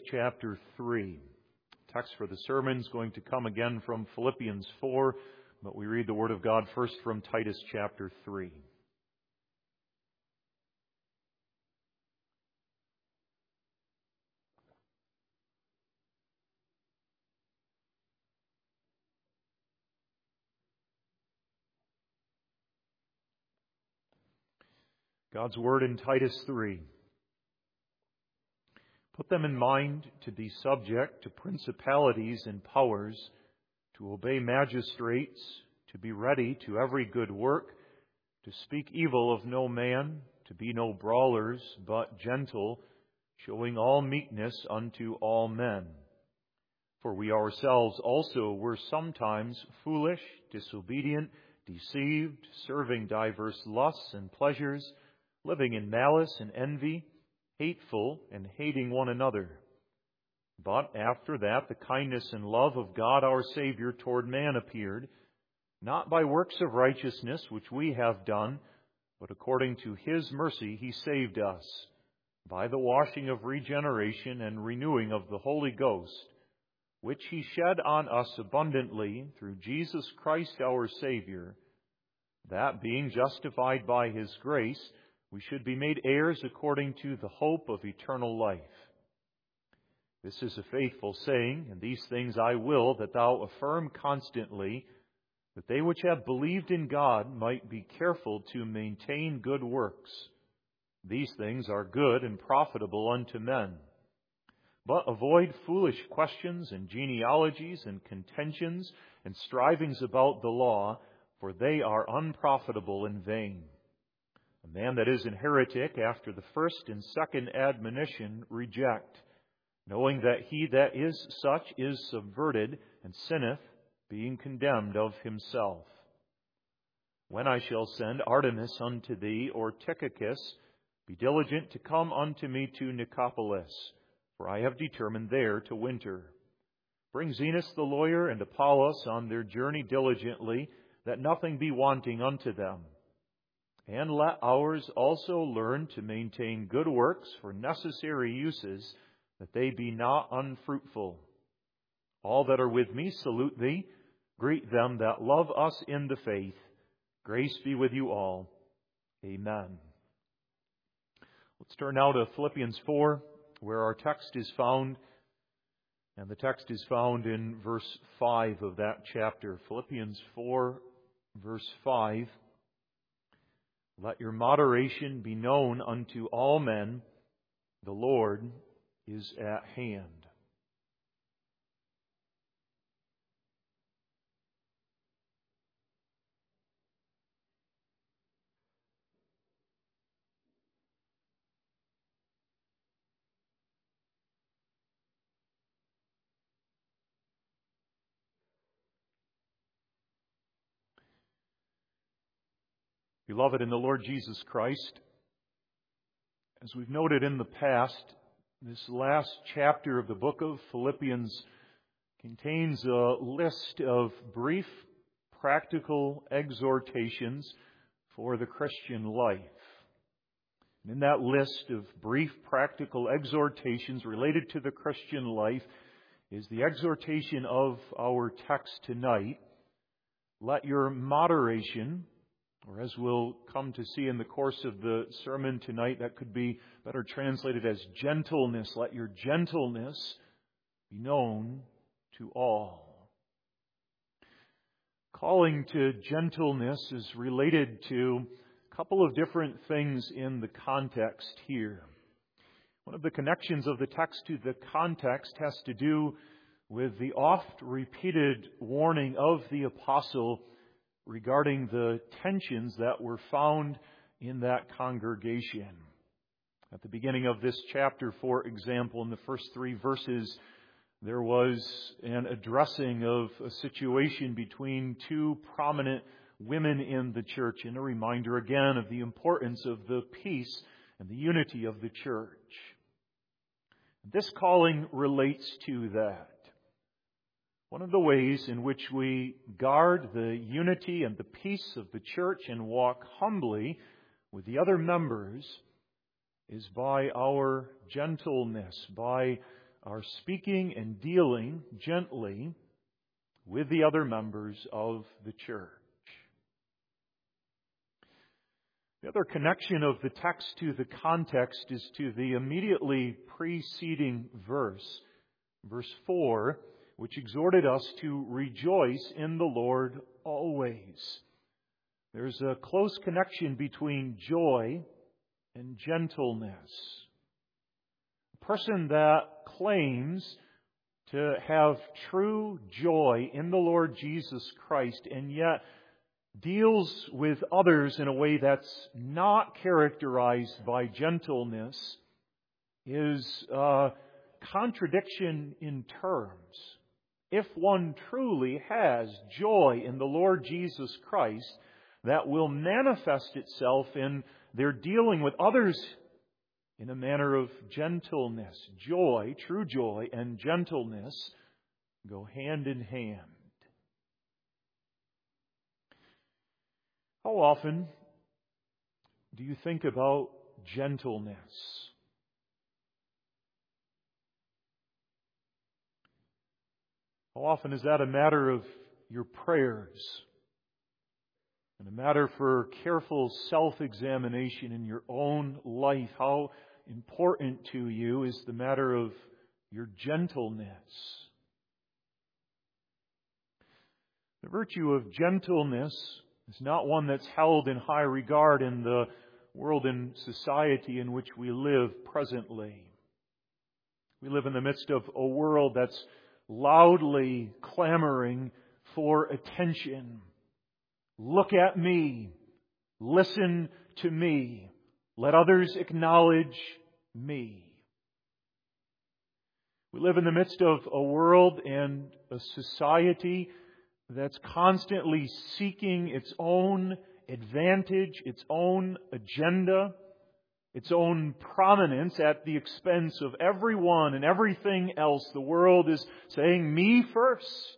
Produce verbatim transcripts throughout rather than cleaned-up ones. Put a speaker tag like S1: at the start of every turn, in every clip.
S1: chapter three. Text for the sermon is going to come again from Philippians four, but we read the Word of God first from Titus chapter three. God's Word in Titus three. Put them in mind to be subject to principalities and powers, to obey magistrates, to be ready to every good work, to speak evil of no man, to be no brawlers, but gentle, showing all meekness unto all men. For we ourselves also were sometimes foolish, disobedient, deceived, serving diverse lusts and pleasures, living in malice and envy, hateful and hating one another. But after that, the kindness and love of God our Savior toward man appeared, not by works of righteousness which we have done, but according to His mercy He saved us, by the washing of regeneration and renewing of the Holy Ghost, which He shed on us abundantly through Jesus Christ our Savior, that being justified by His grace, we should be made heirs according to the hope of eternal life. This is a faithful saying, and these things I will that thou affirm constantly, that they which have believed in God might be careful to maintain good works. These things are good and profitable unto men. But avoid foolish questions and genealogies and contentions and strivings about the law, for they are unprofitable and vain. A man that is an heretic after the first and second admonition reject, knowing that he that is such is subverted and sinneth, being condemned of himself. When I shall send Artemis unto thee, or Tychicus, be diligent to come unto me to Nicopolis, for I have determined there to winter. Bring Zenas the lawyer and Apollos on their journey diligently, that nothing be wanting unto them. And let ours also learn to maintain good works for necessary uses, that they be not unfruitful. All that are with me salute thee. Greet them that love us in the faith. Grace be with you all. Amen. Let's turn now to Philippians four, where our text is found. And the text is found in verse five of that chapter. Philippians four, verse five. Let your moderation be known unto all men. The Lord is at hand. Beloved in the Lord Jesus Christ, as we've noted in the past, this last chapter of the book of Philippians contains a list of brief, practical exhortations for the Christian life. And in that list of brief, practical exhortations related to the Christian life is the exhortation of our text tonight. Let your moderation, or as we'll come to see in the course of the sermon tonight, that could be better translated as gentleness. Let your gentleness be known to all. Calling to gentleness is related to a couple of different things in the context here. One of the connections of the text to the context has to do with the oft-repeated warning of the apostle regarding the tensions that were found in that congregation. At the beginning of this chapter, for example, in the first three verses, there was an addressing of a situation between two prominent women in the church, and a reminder again of the importance of the peace and the unity of the church. This calling relates to that. One of the ways in which we guard the unity and the peace of the church and walk humbly with the other members is by our gentleness, by are speaking and dealing gently with the other members of the church. The other connection of the text to the context is to the immediately preceding verse, verse four, which exhorted us to rejoice in the Lord always. There's a close connection between joy and gentleness. A person that claims to have true joy in the Lord Jesus Christ and yet deals with others in a way that's not characterized by gentleness is a contradiction in terms. If one truly has joy in the Lord Jesus Christ, that will manifest itself in their dealing with others in a manner of gentleness. Joy, true joy, and gentleness go hand in hand. How often do you think about gentleness? How often is that a matter of your prayers and a matter for careful self-examination in your own life? How important to you is the matter of your gentleness? The virtue of gentleness is not one that's held in high regard in the world and society in which we live presently. We live in the midst of a world that's loudly clamoring for attention. Look at me. Listen to me. Let others acknowledge me. We live in the midst of a world and a society that's constantly seeking its own advantage, its own agenda, its own prominence at the expense of everyone and everything else. The world is saying, me first.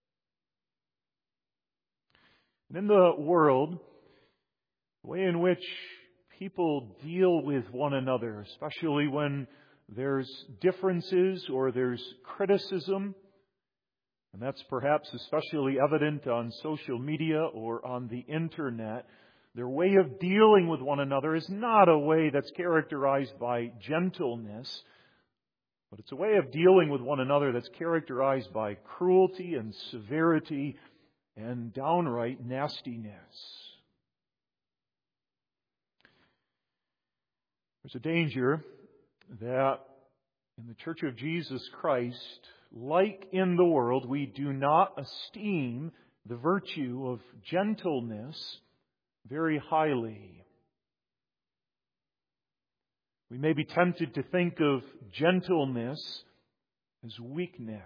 S1: And in the world, the way in which people deal with one another, especially when there's differences or there's criticism, and that's perhaps especially evident on social media or on the internet, their way of dealing with one another is not a way that's characterized by gentleness, but it's a way of dealing with one another that's characterized by cruelty and severity and downright nastiness. There's a danger that in the Church of Jesus Christ, like in the world, we do not esteem the virtue of gentleness very highly. We may be tempted to think of gentleness as weakness.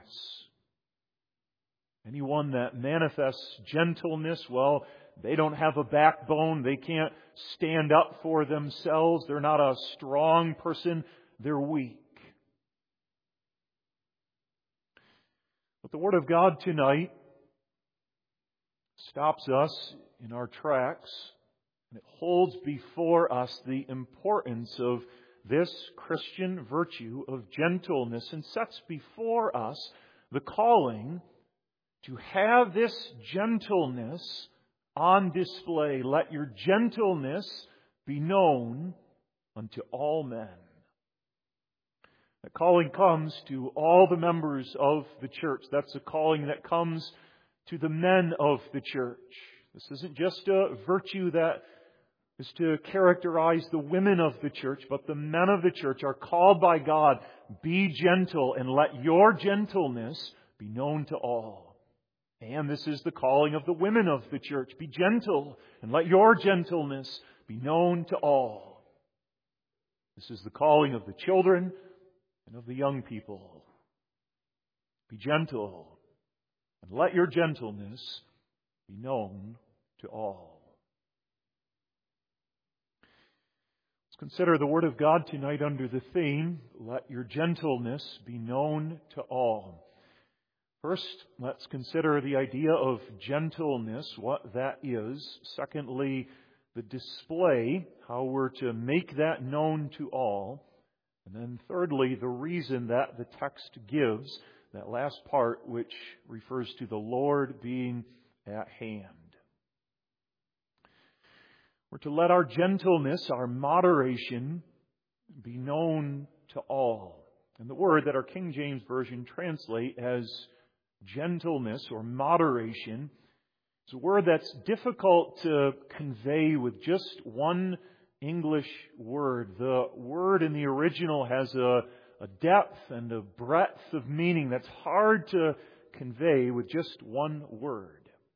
S1: Anyone that manifests gentleness, well, they don't have a backbone. They can't stand up for themselves. They're not a strong person. They're weak. But the Word of God tonight stops us in our tracks, and it holds before us the importance of this Christian virtue of gentleness and sets before us the calling to have this gentleness on display. Let your gentleness be known unto all men. That calling comes to all the members of the church. That's a calling that comes to the men of the church. This isn't just a virtue that is to characterize the women of the church, but the men of the church are called by God, be gentle and let your gentleness be known to all. And this is the calling of the women of the church, be gentle and let your gentleness be known to all. This is the calling of the children and of the young people. Be gentle and let your gentleness be known to all. Let's consider the Word of God tonight under the theme, let your gentleness be known to all. First, let's consider the idea of gentleness, what that is. Secondly, the display, how we're to make that known to all. And then thirdly, the reason that the text gives, that last part which refers to the Lord being at hand. We're to let our gentleness, our moderation, be known to all. And the word that our King James Version translate as gentleness or moderation is a word that's difficult to convey with just one English word. The word in the original has a, a depth and a breadth of meaning that's hard to convey with just one word.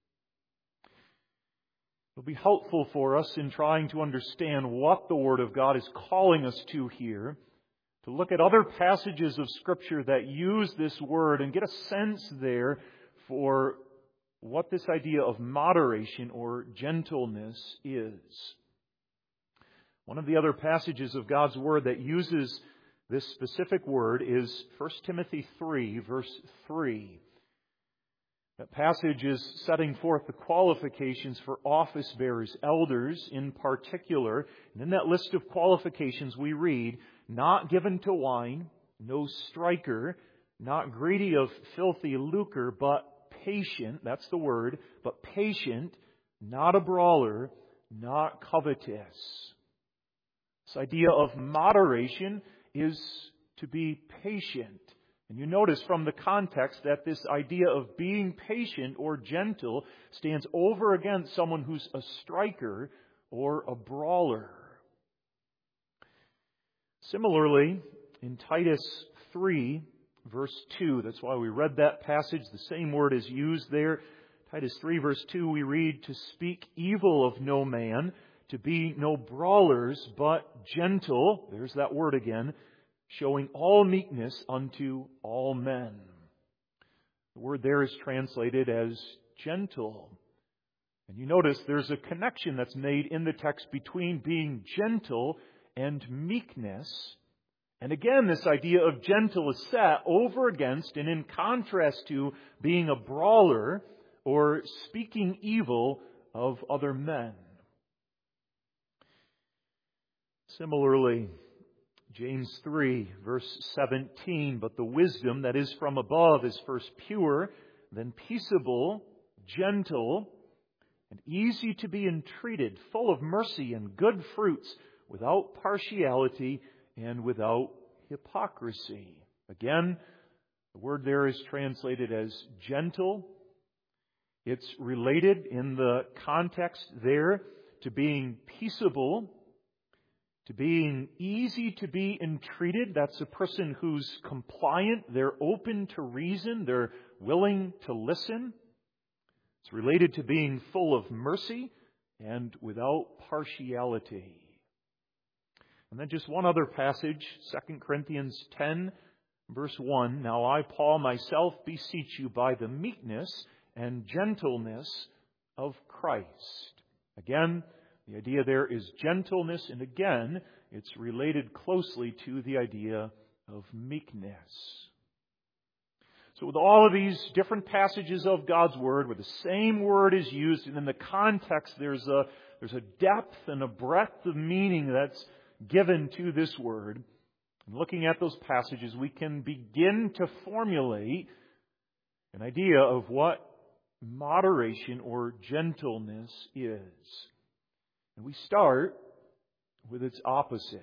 S1: It'll be helpful for us in trying to understand what the Word of God is calling us to here, to look at other passages of Scripture that use this word and get a sense there for what this idea of moderation or gentleness is. One of the other passages of God's Word that uses this specific word is First Timothy three, verse three. That passage is setting forth the qualifications for office bearers, elders in particular. And in that list of qualifications we read, not given to wine, no striker, not greedy of filthy lucre, but patient, that's the word, but patient, not a brawler, not covetous. This idea of moderation is to be patient. And you notice from the context that this idea of being patient or gentle stands over against someone who's a striker or a brawler. Similarly, in Titus three, verse two, that's why we read that passage, the same word is used there. Titus three, verse two, we read, to speak evil of no man, to be no brawlers, but gentle, there's that word again, showing all meekness unto all men. The word there is translated as gentle. And you notice there's a connection that's made in the text between being gentle and meekness. And again, this idea of gentle is set over against and in contrast to being a brawler or speaking evil of other men. Similarly, James three, verse seventeen, but the wisdom that is from above is first pure, then peaceable, gentle, and easy to be entreated, full of mercy and good fruits, without partiality and without hypocrisy. Again, the word there is translated as gentle. It's related in the context there to being peaceable, to being easy to be entreated. That's a person who's compliant. They're open to reason. They're willing to listen. It's related to being full of mercy and without partiality. And then just one other passage, Second Corinthians ten, verse one. Now I, Paul, myself beseech you by the meekness and gentleness of Christ. Again, the idea there is gentleness, and again, it's related closely to the idea of meekness. So with all of these different passages of God's Word, where the same word is used, and in the context there's a, there's a depth and a breadth of meaning that's given to this word, and looking at those passages, we can begin to formulate an idea of what moderation or gentleness is. And we start with its opposite.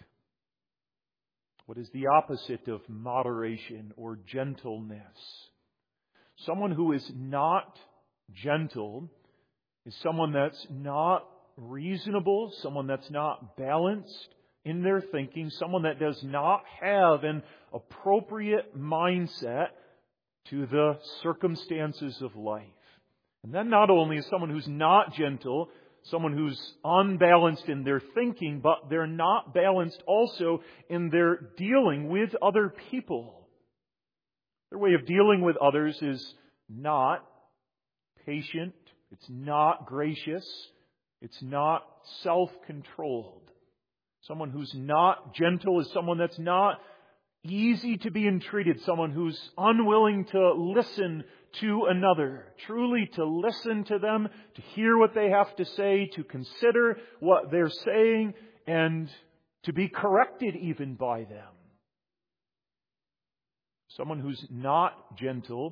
S1: What is the opposite of moderation or gentleness? Someone who is not gentle is someone that's not reasonable, someone that's not balanced in their thinking, someone that does not have an appropriate mindset to the circumstances of life. And then not only is someone who's not gentle, someone who's unbalanced in their thinking, but they're not balanced also in their dealing with other people. Their way of dealing with others is not patient, it's not gracious, it's not self-controlled. Someone who's not gentle is someone that's not easy to be entreated, someone who's unwilling to listen to another, truly to listen to them, to hear what they have to say, to consider what they're saying, and to be corrected even by them. Someone who's not gentle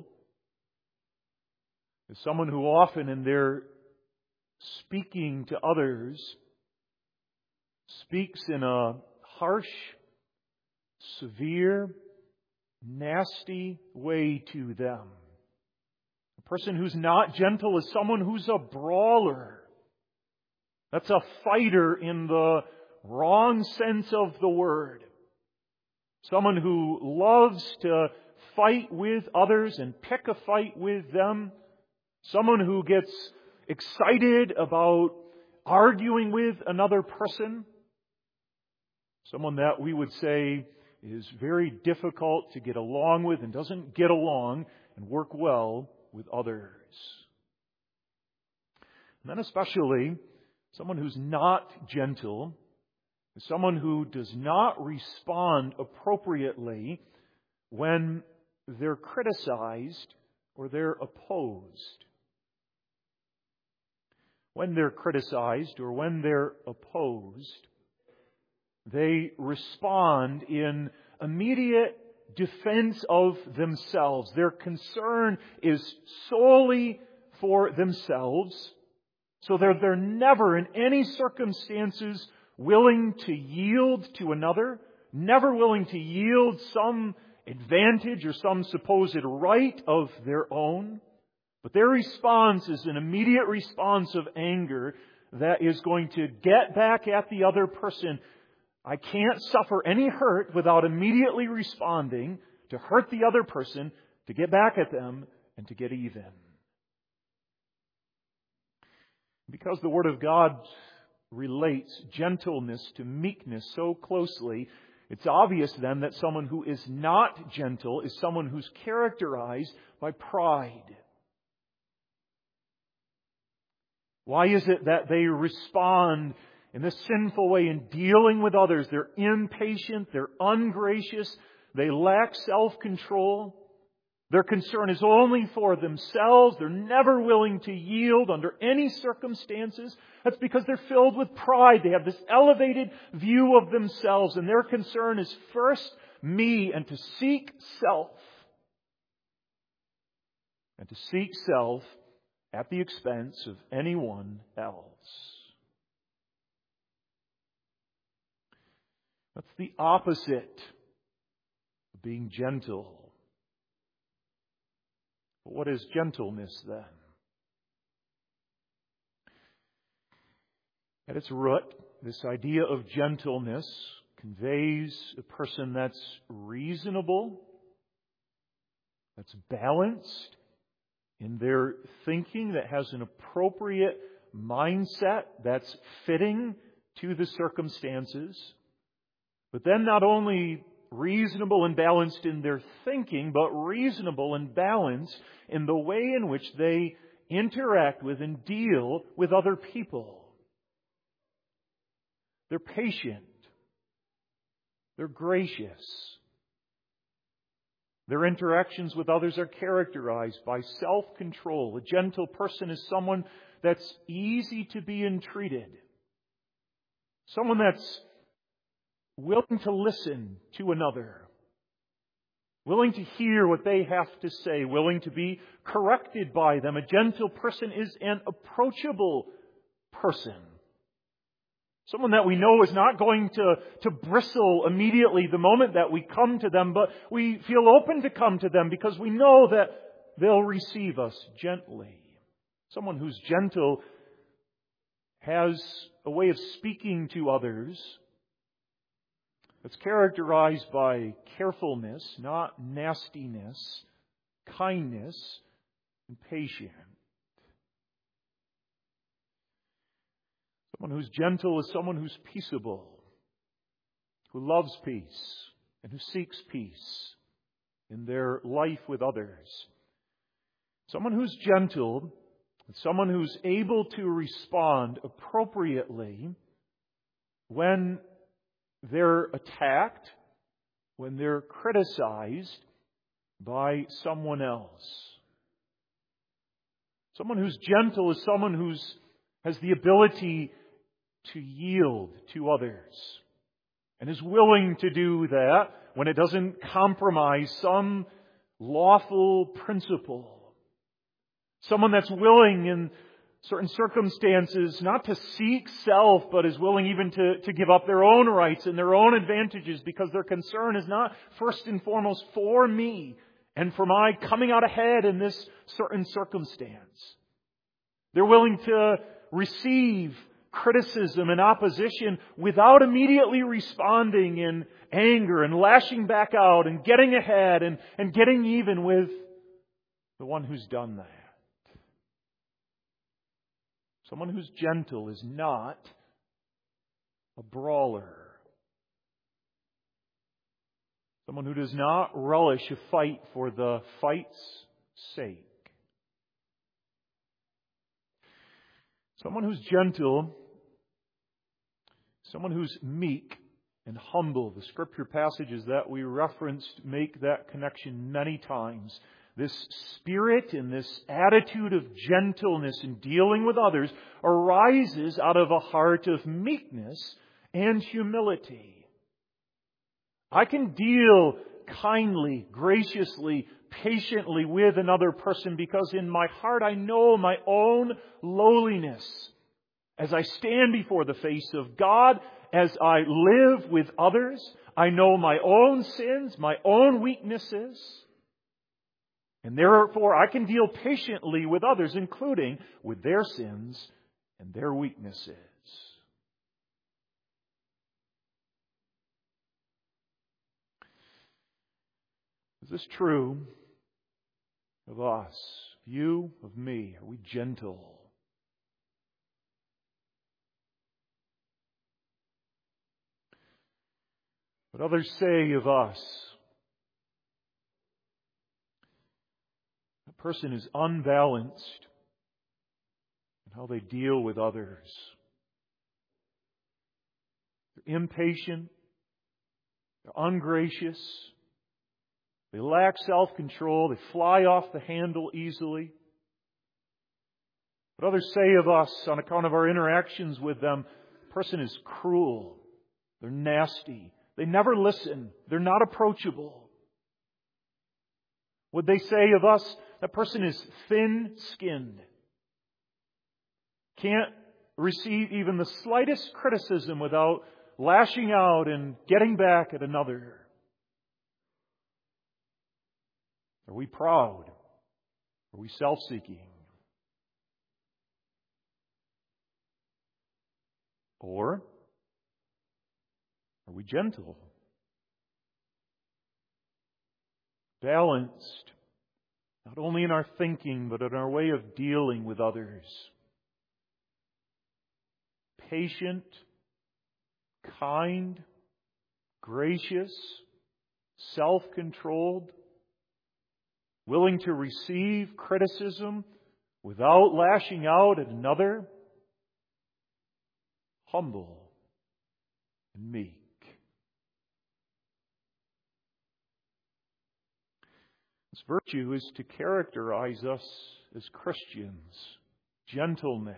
S1: is someone who often in their speaking to others speaks in a harsh, severe, nasty way to them. A person who's not gentle is someone who's a brawler. That's a fighter in the wrong sense of the word. Someone who loves to fight with others and pick a fight with them. Someone who gets excited about arguing with another person. Someone that we would say is very difficult to get along with and doesn't get along and work well with others. And then especially, someone who's not gentle is someone who does not respond appropriately when they're criticized or they're opposed. When they're criticized or when they're opposed, they respond in immediate defense of themselves. Their concern is solely for themselves. So they're, they're never in any circumstances willing to yield to another, never willing to yield some advantage or some supposed right of their own. But their response is an immediate response of anger that is going to get back at the other person. I can't suffer any hurt without immediately responding to hurt the other person, to get back at them, and to get even. Because the Word of God relates gentleness to meekness so closely, it's obvious then that someone who is not gentle is someone who's characterized by pride. Why is it that they respond in this sinful way in dealing with others? They're impatient, they're ungracious, they lack self-control. Their concern is only for themselves. They're never willing to yield under any circumstances. That's because they're filled with pride. They have this elevated view of themselves, and their concern is first me and to seek self. And to seek self at the expense of anyone else. That's the opposite of being gentle. But what is gentleness then? At its root, this idea of gentleness conveys a person that's reasonable, that's balanced in their thinking, that has an appropriate mindset that's fitting to the circumstances. But then not only reasonable and balanced in their thinking, but reasonable and balanced in the way in which they interact with and deal with other people. They're patient. They're gracious. Their interactions with others are characterized by self-control. A gentle person is someone that's easy to be entreated. Someone that's willing to listen to another. Willing to hear what they have to say. Willing to be corrected by them. A gentle person is an approachable person. Someone that we know is not going to, to bristle immediately the moment that we come to them, but we feel open to come to them because we know that they'll receive us gently. Someone who's gentle has a way of speaking to others that's characterized by carefulness, not nastiness, kindness, and patience. Someone who's gentle is someone who's peaceable, who loves peace, and who seeks peace in their life with others. Someone who's gentle is someone who's able to respond appropriately when they're attacked, when they're criticized by someone else. Someone who's gentle is someone who's has the ability to yield to others. and is willing to do that when it doesn't compromise some lawful principle. Someone that's willing in certain circumstances not to seek self, but is willing even to, to give up their own rights and their own advantages because their concern is not first and foremost for me and for my coming out ahead in this certain circumstance. They're willing to receive criticism and opposition without immediately responding in anger and lashing back out and getting ahead and, and getting even with the one who's done that. Someone who's gentle is not a brawler. Someone who does not relish a fight for the fight's sake. Someone who's gentle, someone who's meek and humble. The scripture passages that we referenced make that connection many times. This spirit and this attitude of gentleness in dealing with others arises out of a heart of meekness and humility. I can deal kindly, graciously, patiently with another person because in my heart I know my own lowliness. As I stand before the face of God, as I live with others, I know my own sins, my own weaknesses. And therefore, I can deal patiently with others, including with their sins and their weaknesses. Is this true of us, of you, of me? Are we gentle? What others say of us, a person is unbalanced in how they deal with others. They're impatient. They're ungracious. They lack self-control. They fly off the handle easily. What others say of us on account of our interactions with them, a person is cruel. They're nasty. They never listen. They're not approachable. What they say of us, that person is thin-skinned. Can't receive even the slightest criticism without lashing out and getting back at another. Are we proud? Are we self-seeking? Or are we gentle? Balanced, not only in our thinking, but in our way of dealing with others. Patient, kind, gracious, self-controlled, willing to receive criticism without lashing out at another, humble and meek. This virtue is to characterize us as Christians. Gentleness.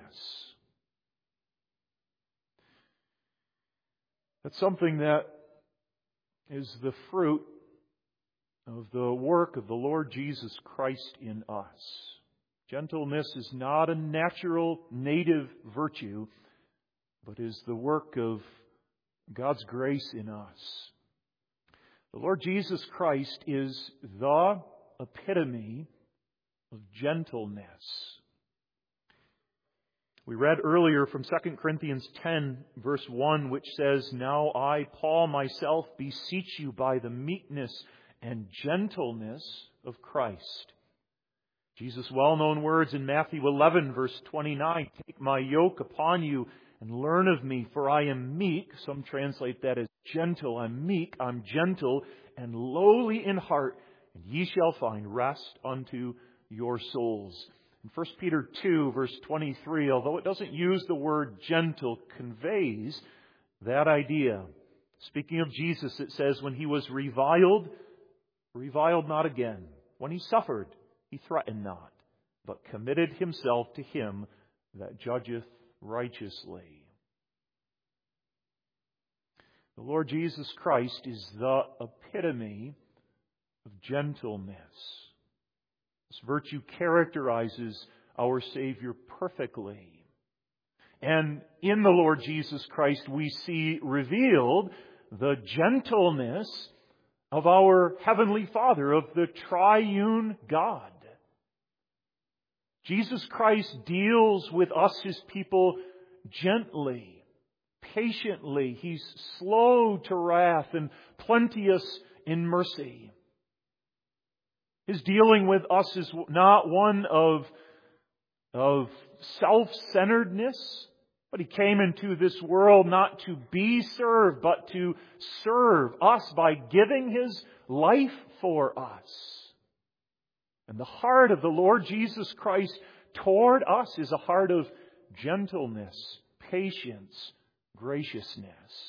S1: That's something that is the fruit of the work of the Lord Jesus Christ in us. Gentleness is not a natural native virtue, but is the work of God's grace in us. The Lord Jesus Christ is the epitome of gentleness. We read earlier from Second Corinthians ten, verse one, which says, "Now I, Paul, myself, beseech you by the meekness and gentleness of Christ." Jesus' well-known words in Matthew eleven, verse twenty-nine, "Take my yoke upon you and learn of me, for I am meek." Some translate that as gentle. I'm meek, I'm gentle, and lowly in heart, and ye shall find rest unto your souls. In First Peter two, verse twenty-three, although it doesn't use the word gentle, conveys that idea. Speaking of Jesus, it says, when he was reviled, reviled not again. When he suffered, he threatened not, but committed himself to him that judgeth righteously. The Lord Jesus Christ is the epitome of gentleness. This virtue characterizes our Savior perfectly. And in the Lord Jesus Christ we see revealed the gentleness of our Heavenly Father, of the triune God. Jesus Christ deals with us, His people, gently, patiently. He's slow to wrath and plenteous in mercy. His dealing with us is not one of, of self-centeredness, but He came into this world not to be served, but to serve us by giving His life for us. And the heart of the Lord Jesus Christ toward us is a heart of gentleness, patience, graciousness.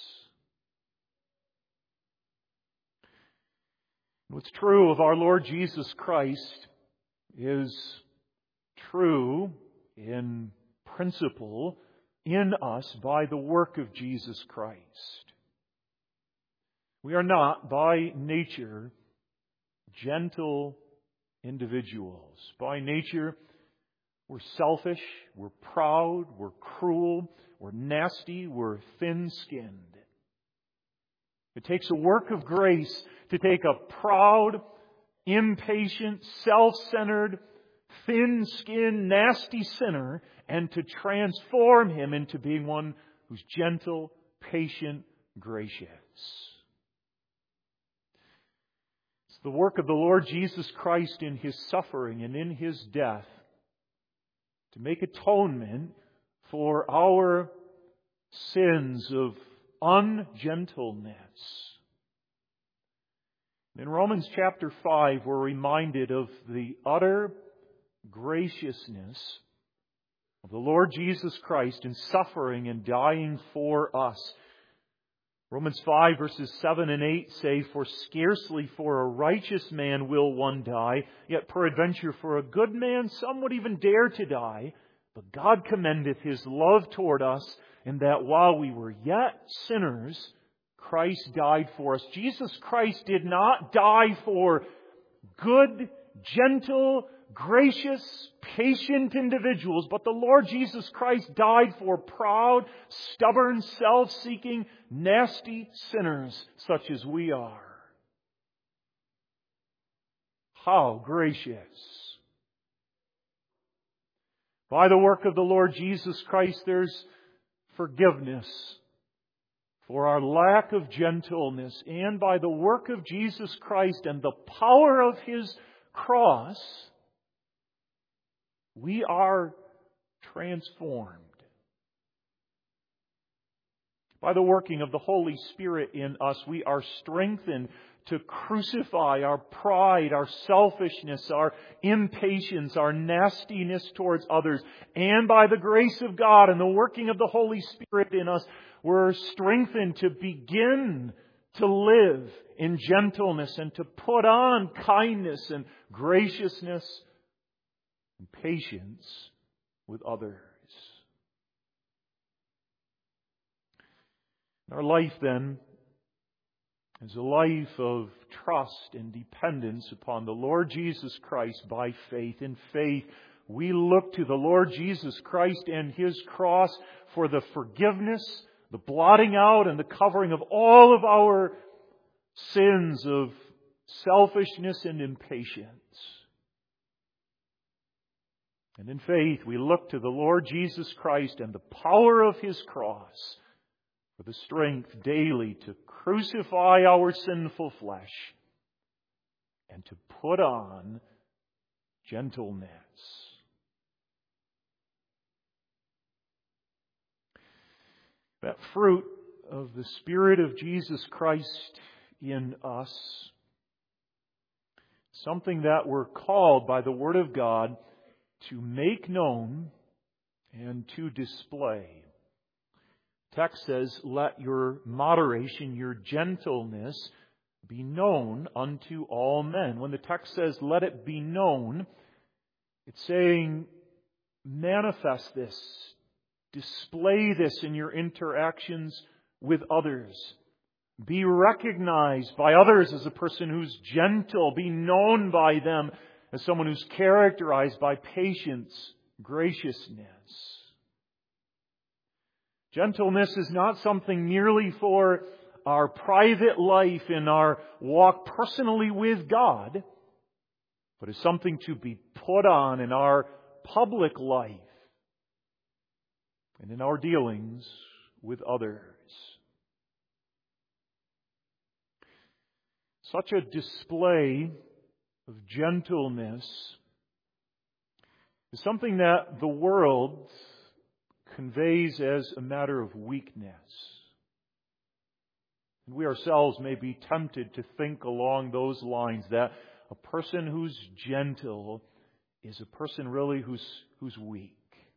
S1: What's true of our Lord Jesus Christ is true in principle in us by the work of Jesus Christ. We are not, by nature, gentle individuals. By nature, we're selfish, we're proud, we're cruel, we're nasty, we're thin-skinned. It takes a work of grace to take a proud, impatient, self-centered, thin-skinned, nasty sinner and to transform him into being one who's gentle, patient, gracious. It's the work of the Lord Jesus Christ in His suffering and in His death to make atonement for our sins of ungentleness. In Romans chapter five, we're reminded of the utter graciousness of the Lord Jesus Christ in suffering and dying for us. Romans five verses seven and eight say, "For scarcely for a righteous man will one die, yet peradventure for a good man some would even dare to die. But God commendeth His love toward us, in that while we were yet sinners, Christ died for us." Jesus Christ did not die for good, gentle, gracious, patient individuals, but the Lord Jesus Christ died for proud, stubborn, self-seeking, nasty sinners such as we are. How gracious! By the work of the Lord Jesus Christ, there's forgiveness for our lack of gentleness, and by the work of Jesus Christ and the power of His cross, we are transformed. By the working of the Holy Spirit in us, we are strengthened to crucify our pride, our selfishness, our impatience, our nastiness towards others. And by the grace of God and the working of the Holy Spirit in us, we're strengthened to begin to live in gentleness and to put on kindness and graciousness and patience with others. Our life, then, is a life of trust and dependence upon the Lord Jesus Christ by faith. In faith, we look to the Lord Jesus Christ and His cross for the forgiveness, the blotting out and the covering of all of our sins of selfishness and impatience. And in faith, we look to the Lord Jesus Christ and the power of His cross for the strength daily to crucify our sinful flesh and to put on gentleness. That fruit of the Spirit of Jesus Christ in us, something that we're called by the Word of God to make known and to display. The text says, "Let your moderation, your gentleness be known unto all men." When the text says, "Let it be known," it's saying, manifest this. Display this in your interactions with others. Be recognized by others as a person who's gentle. Be known by them as someone who's characterized by patience, graciousness. Gentleness is not something merely for our private life and our walk personally with God, but is something to be put on in our public life and in our dealings with others. Such a display of gentleness is something that the world conveys as a matter of weakness. And we ourselves may be tempted to think along those lines, that a person who's gentle is a person really who's, who's weak.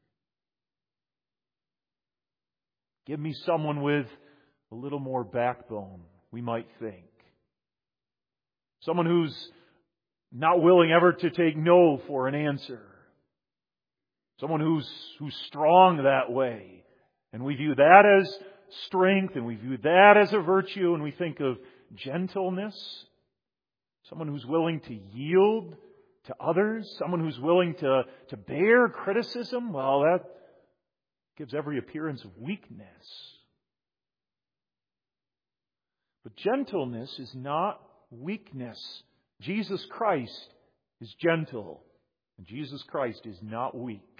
S1: Give me someone with a little more backbone, we might think. Someone who's not willing ever to take no for an answer. Someone who's who's strong that way. And we view that as strength, and we view that as a virtue, and we think of gentleness. Someone who's willing to yield to others. Someone who's willing to, to bear criticism. Well, that gives every appearance of weakness. But gentleness is not weakness. Jesus Christ is gentle, and Jesus Christ is not weak.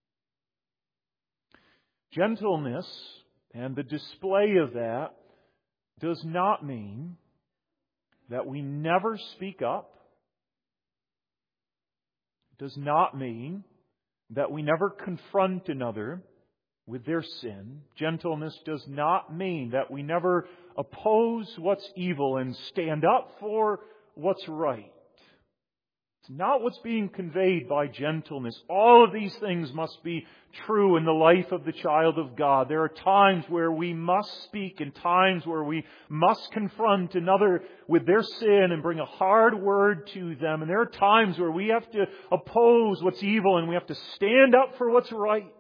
S1: Gentleness and the display of that does not mean that we never speak up. It does not mean that we never confront another with their sin. Gentleness does not mean that we never oppose what's evil and stand up for what's right. It's not what's being conveyed by gentleness. All of these things must be true in the life of the child of God. There are times where we must speak and times where we must confront another with their sin and bring a hard word to them. And there are times where we have to oppose what's evil and we have to stand up for what's right.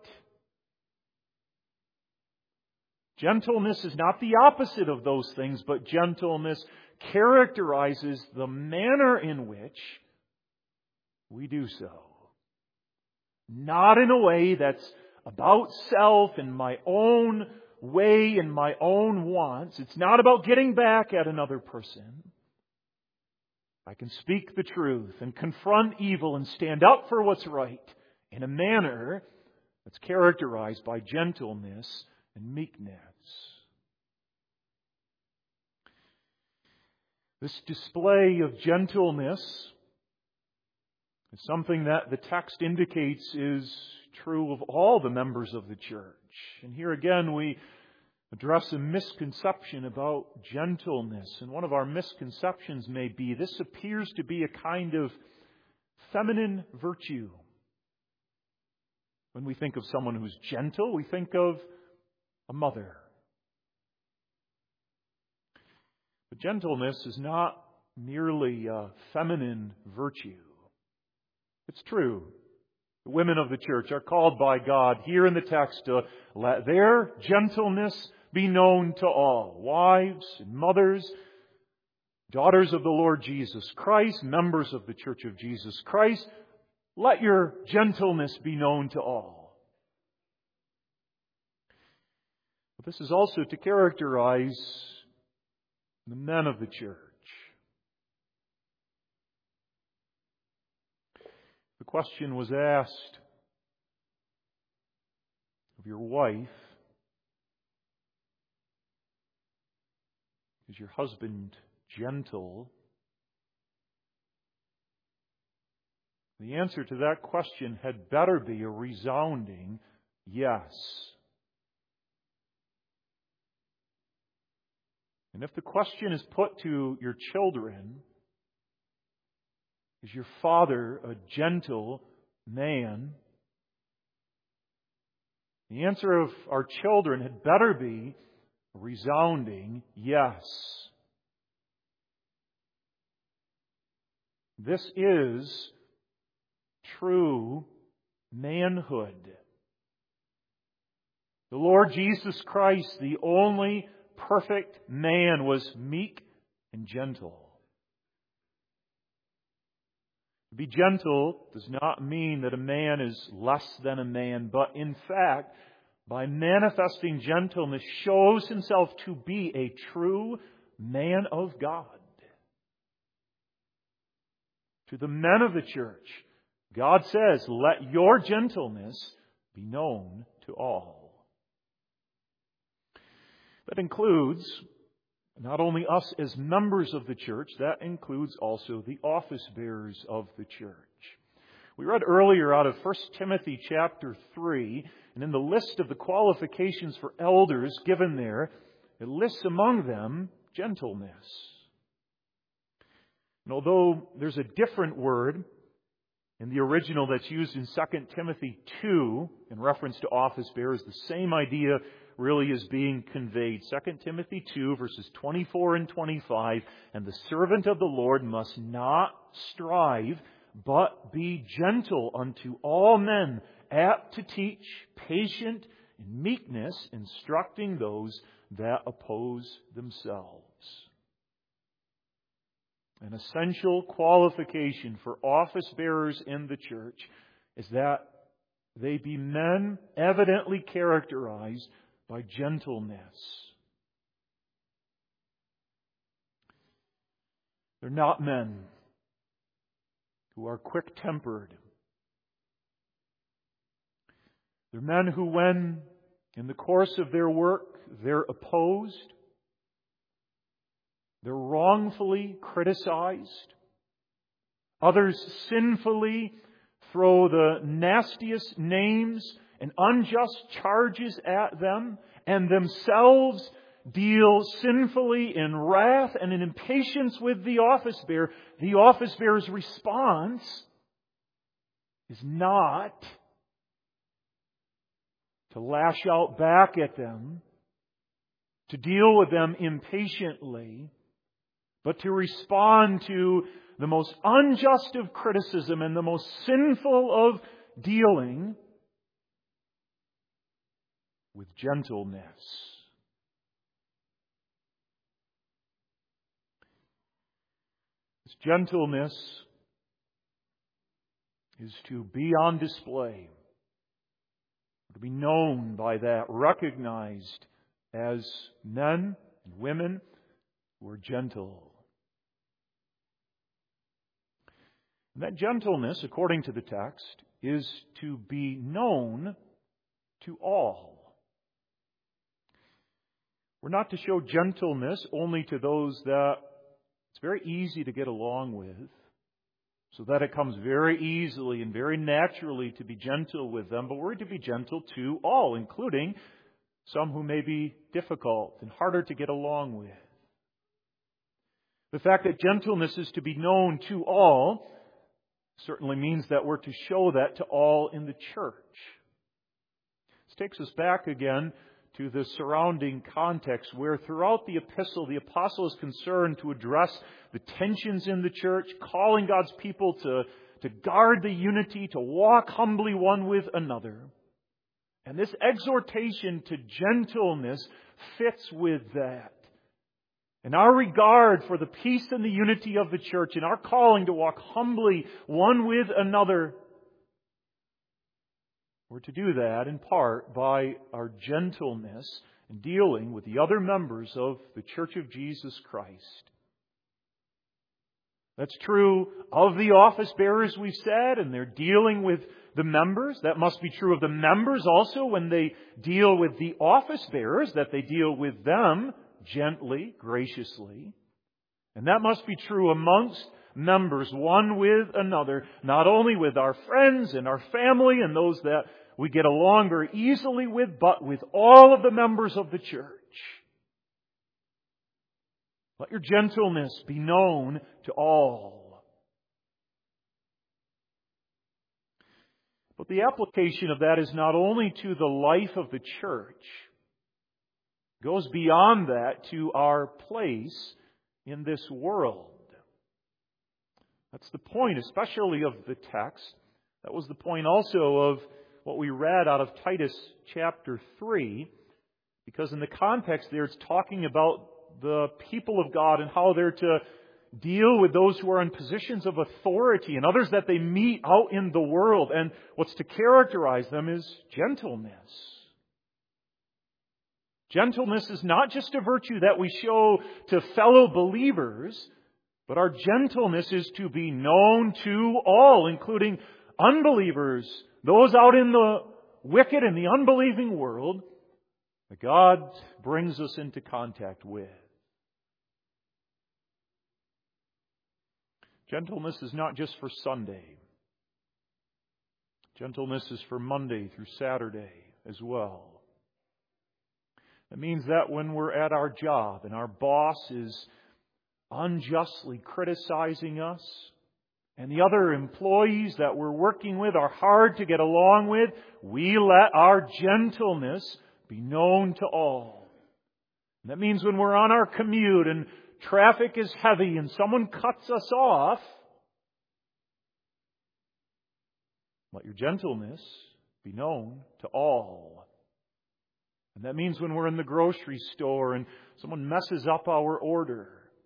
S1: Gentleness is not the opposite of those things, but gentleness characterizes the manner in which we do so. Not in a way that's about self and my own way and my own wants. It's not about getting back at another person. I can speak the truth and confront evil and stand up for what's right in a manner that's characterized by gentleness and meekness. This display of gentleness is something that the text indicates is true of all the members of the church. And here again we address a misconception about gentleness. And one of our misconceptions may be this appears to be a kind of feminine virtue. When we think of someone who's gentle, we think of a mother. But gentleness is not merely a feminine virtue. It's true. The women of the church are called by God here in the text to let their gentleness be known to all. Wives and mothers, daughters of the Lord Jesus Christ, members of the Church of Jesus Christ, let your gentleness be known to all. But this is also to characterize the men of the church. The question was asked of your wife, is your husband gentle? The answer to that question had better be a resounding yes. And if the question is put to your children, is your father a gentle man? The answer of our children had better be a resounding yes. This is true manhood. The Lord Jesus Christ, the only perfect man was meek and gentle. To be gentle does not mean that a man is less than a man, but in fact, by manifesting gentleness, shows himself to be a true man of God. To the men of the church, God says, "Let your gentleness be known to all." That includes not only us as members of the church, that includes also the office bearers of the church. We read earlier out of First Timothy chapter three, and in the list of the qualifications for elders given there, it lists among them gentleness. And although there's a different word in the original that's used in Second Timothy two in reference to office bearers, the same idea really is being conveyed. Second Timothy two, verses twenty-four and twenty-five, "And the servant of the Lord must not strive, but be gentle unto all men, apt to teach, patient in meekness, instructing those that oppose themselves." An essential qualification for office bearers in the church is that they be men evidently characterized by gentleness. They're not men who are quick-tempered. They're men who, when in the course of their work they're opposed, they're wrongfully criticized, others sinfully throw the nastiest names and unjust charges at them, and themselves deal sinfully in wrath and in impatience with the office bearer, the office bearer's response is not to lash out back at them, to deal with them impatiently, but to respond to the most unjust of criticism and the most sinful of dealing with gentleness. This gentleness is to be on display, to be known by that, recognized as men and women who are gentle. And that gentleness, according to the text, is to be known to all. We're not to show gentleness only to those that it's very easy to get along with, so that it comes very easily and very naturally to be gentle with them, but we're to be gentle to all, including some who may be difficult and harder to get along with. The fact that gentleness is to be known to all certainly means that we're to show that to all in the church. This takes us back again to the surrounding context where throughout the epistle the apostle is concerned to address the tensions in the church, calling God's people to, to guard the unity, to walk humbly one with another. And this exhortation to gentleness fits with that. And our regard for the peace and the unity of the church and our calling to walk humbly one with another, we're to do that in part by our gentleness in dealing with the other members of the Church of Jesus Christ. That's true of the office bearers, we've said, and they're dealing with the members. That must be true of the members also when they deal with the office bearers, that they deal with them gently, graciously. And that must be true amongst members, one with another, not only with our friends and our family and those that we get along very easily with, but with all of the members of the church. Let your gentleness be known to all. But the application of that is not only to the life of the church, it goes beyond that to our place in this world. That's the point, especially of the text. That was the point also of what we read out of Titus chapter three. Because in the context there, it's talking about the people of God and how they're to deal with those who are in positions of authority and others that they meet out in the world. And what's to characterize them is gentleness. Gentleness is not just a virtue that we show to fellow believers, but our gentleness is to be known to all, including unbelievers, those out in the wicked and the unbelieving world that God brings us into contact with. Gentleness is not just for Sunday. Gentleness is for Monday through Saturday as well. It means that when we're at our job and our boss is unjustly criticizing us, and the other employees that we're working with are hard to get along with, we let our gentleness be known to all. And that means when we're on our commute and traffic is heavy and someone cuts us off, let your gentleness be known to all. And that means when we're in the grocery store and someone messes up our order,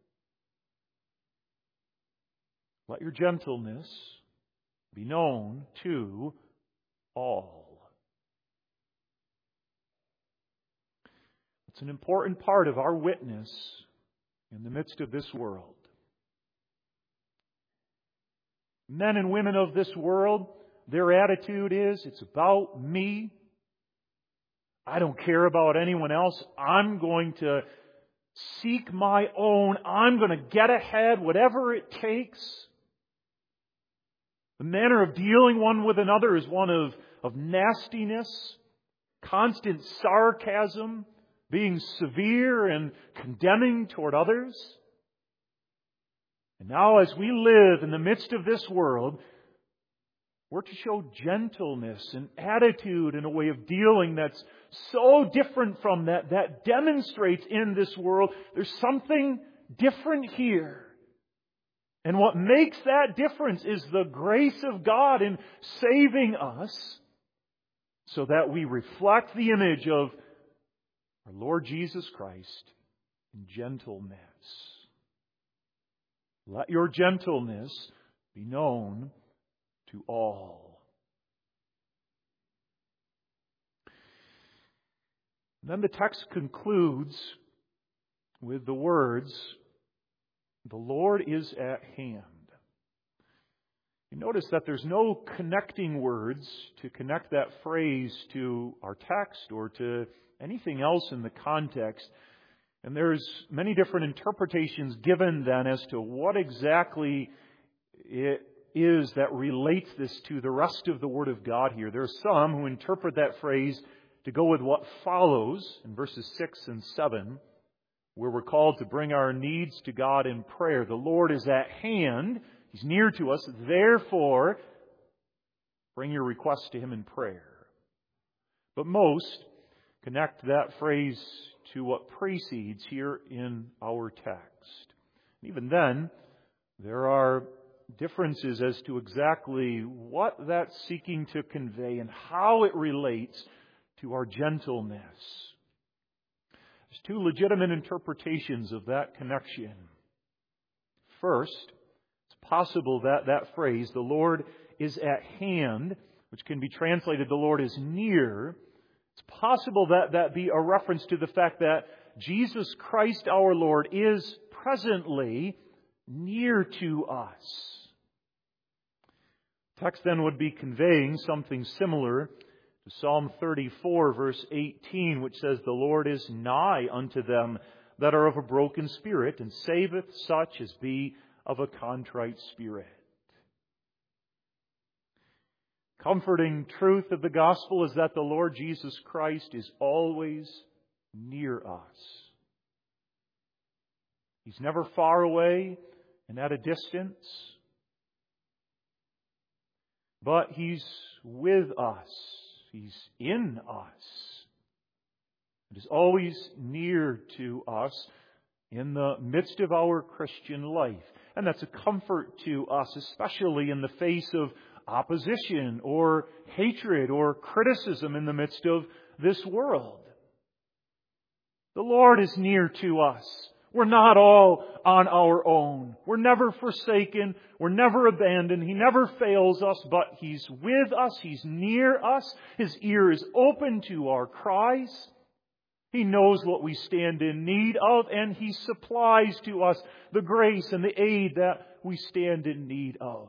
S1: let your gentleness be known to all. It's an important part of our witness in the midst of this world. Men and women of this world, their attitude is, it's about me. I don't care about anyone else. I'm going to seek my own. I'm going to get ahead, whatever it takes. The manner of dealing one with another is one of, of nastiness, constant sarcasm, being severe and condemning toward others. And now as we live in the midst of this world, we're to show gentleness and attitude and a way of dealing that's so different from that, that demonstrates in this world there's something different here. And what makes that difference is the grace of God in saving us so that we reflect the image of our Lord Jesus Christ in gentleness. Let your gentleness be known to all. And then the text concludes with the words, the Lord is at hand. You notice that there's no connecting words to connect that phrase to our text or to anything else in the context. And there's many different interpretations given then as to what exactly it is that relates this to the rest of the Word of God here. There are some who interpret that phrase to go with what follows in verses six and seven, where we're called to bring our needs to God in prayer. The Lord is at hand. He's near to us. Therefore, bring your requests to Him in prayer. But most connect that phrase to what precedes here in our text. Even then, there are differences as to exactly what that's seeking to convey and how it relates to our gentleness. There's two legitimate interpretations of that connection. First, it's possible that that phrase, the Lord is at hand, which can be translated, the Lord is near, it's possible that that be a reference to the fact that Jesus Christ our Lord is presently near to us. Text then would be conveying something similar to Psalm thirty-four, verse eighteen, which says, the Lord is nigh unto them that are of a broken spirit, and saveth such as be of a contrite spirit. Comforting truth of the gospel is that the Lord Jesus Christ is always near us. He's never far away and at a distance, but He's with us. He's in us. It is always near to us in the midst of our Christian life. And that's a comfort to us, especially in the face of opposition or hatred or criticism in the midst of this world. The Lord is near to us. We're not all on our own. We're never forsaken. We're never abandoned. He never fails us, but He's with us. He's near us. His ear is open to our cries. He knows what we stand in need of, and He supplies to us the grace and the aid that we stand in need of.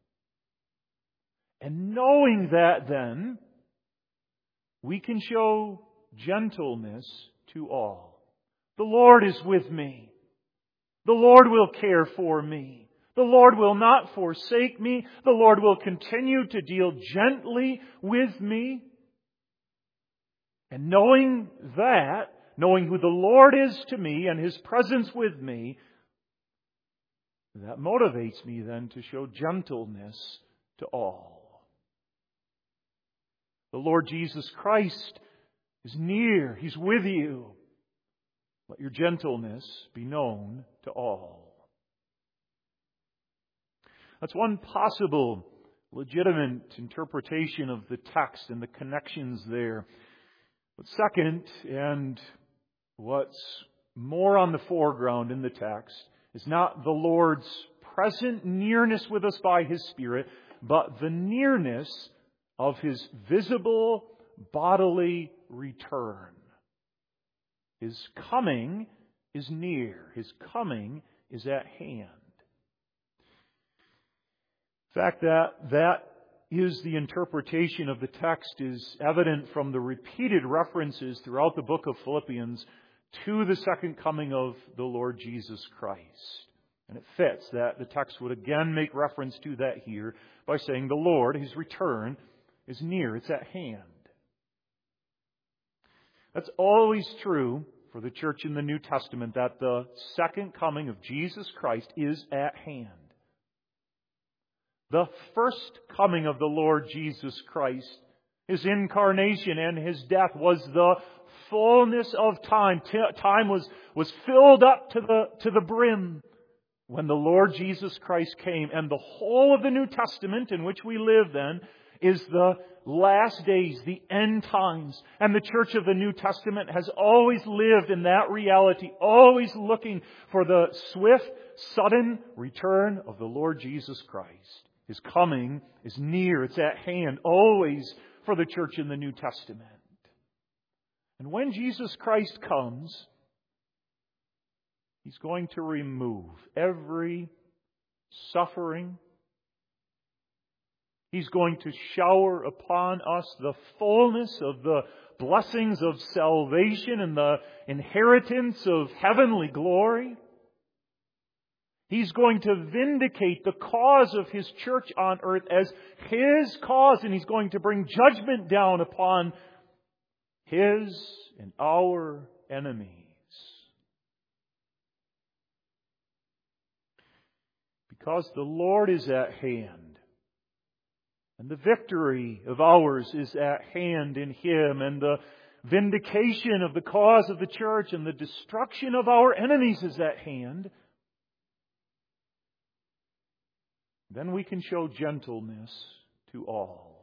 S1: And knowing that, then, we can show gentleness to all. The Lord is with me. The Lord will care for me. The Lord will not forsake me. The Lord will continue to deal gently with me. And knowing that, knowing who the Lord is to me and His presence with me, that motivates me then to show gentleness to all. The Lord Jesus Christ is near. He's with you. Let your gentleness be known to all. That's one possible, legitimate interpretation of the text and the connections there. But second, and what's more on the foreground in the text, is not the Lord's present nearness with us by His Spirit, but the nearness of His visible bodily return. His coming is near. His coming is at hand. The fact that that is the interpretation of the text is evident from the repeated references throughout the book of Philippians to the second coming of the Lord Jesus Christ. And it fits that the text would again make reference to that here by saying the Lord, His return, is near. It's at hand. That's always true for the church in the New Testament, that the second coming of Jesus Christ is at hand. The first coming of the Lord Jesus Christ, His incarnation and His death, was the fullness of time. T- time was, was filled up to the, to the brim when the Lord Jesus Christ came. And the whole of the New Testament in which we live then is the last days, the end times. And the church of the New Testament has always lived in that reality, always looking for the swift, sudden return of the Lord Jesus Christ. His coming is near, it's at hand, always for the church in the New Testament. And when Jesus Christ comes, He's going to remove every suffering. He's going to shower upon us the fullness of the blessings of salvation and the inheritance of heavenly glory. He's going to vindicate the cause of His church on earth as His cause, and He's going to bring judgment down upon His and our enemies. Because the Lord is at hand. And the victory of ours is at hand in Him. And the vindication of the cause of the church and the destruction of our enemies is at hand. Then we can show gentleness to all.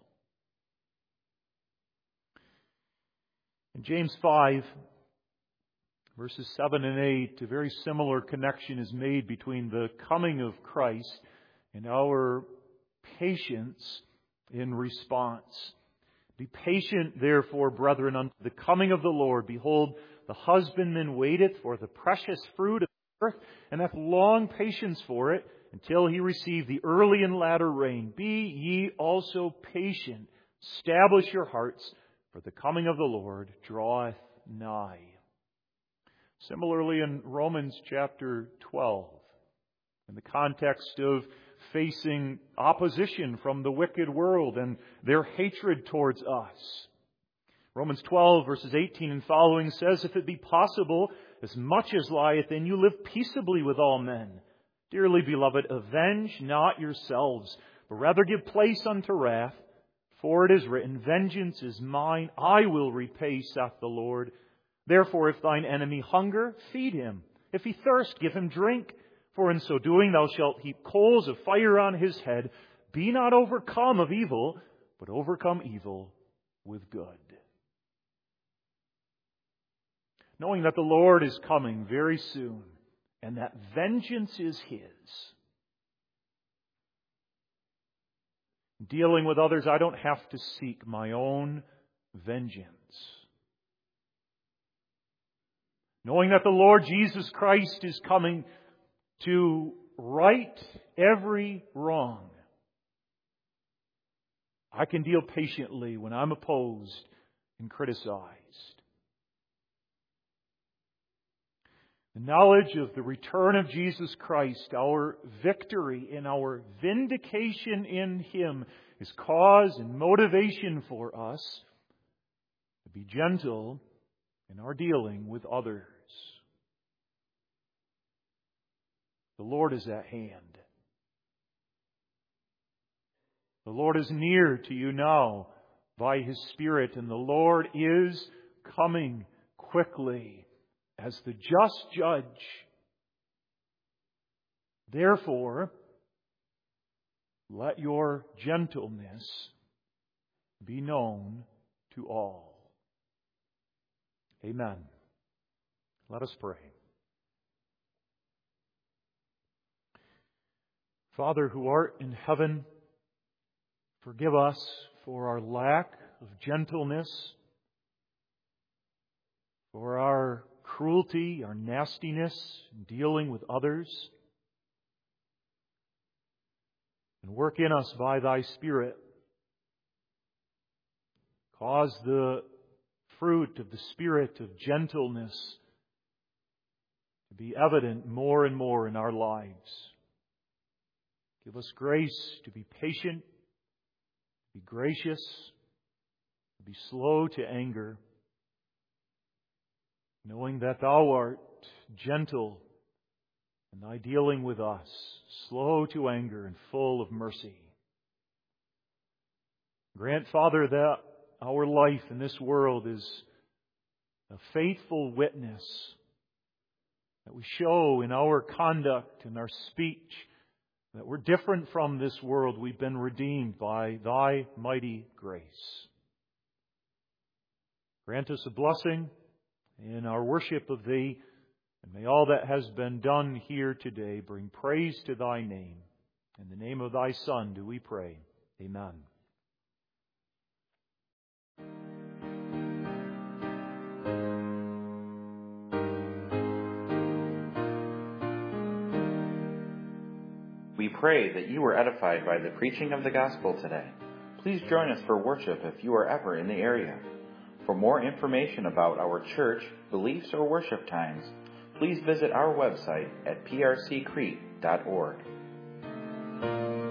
S1: In James five, verses seven and eight, a very similar connection is made between the coming of Christ and our patience in response. Be patient, therefore, brethren, unto the coming of the Lord. Behold, the husbandman waiteth for the precious fruit of the earth, and hath long patience for it, until he receive the early and latter rain. Be ye also patient. Establish your hearts, for the coming of the Lord draweth nigh. Similarly, in Romans chapter twelve, in the context of facing opposition from the wicked world and their hatred towards us. Romans twelve, verses eighteen and following says, If it be possible, as much as lieth in you, live peaceably with all men. Dearly beloved, avenge not yourselves, but rather give place unto wrath. For it is written, Vengeance is mine, I will repay, saith the Lord. Therefore, if thine enemy hunger, feed him. If he thirst, give him drink. For in so doing thou shalt heap coals of fire on his head. Be not overcome of evil, but overcome evil with good. knowing that the Lord is coming very soon and that vengeance is His. Dealing with others, I don't have to seek my own vengeance. Knowing that the Lord Jesus Christ is coming to right every wrong, I can deal patiently when I'm opposed and criticized. The knowledge of the return of Jesus Christ, our victory and our vindication in Him, is cause and motivation for us to be gentle in our dealing with others. The Lord is at hand. The Lord is near to you now by His Spirit, and the Lord is coming quickly as the just judge. Therefore, let your gentleness be known to all. Amen. Let us pray. Father who art in heaven, forgive us for our lack of gentleness, for our cruelty, our nastiness in dealing with others. And work in us by Thy Spirit. Cause the fruit of the Spirit of gentleness to be evident more and more in our lives. Give us grace to be patient, to be gracious, to be slow to anger, knowing that Thou art gentle in Thy dealing with us, slow to anger and full of mercy. Grant, Father, that our life in this world is a faithful witness, that we show in our conduct and our speech that we're different from this world. We've been redeemed by Thy mighty grace. Grant us a blessing in our worship of Thee, and may all that has been done here today bring praise to Thy name. In the name of Thy Son do we pray. Amen.
S2: We pray that you were edified by the preaching of the gospel today. Please join us for worship if you are ever in the area. For more information about our church, beliefs, or worship times, please visit our website at p r c crete dot org.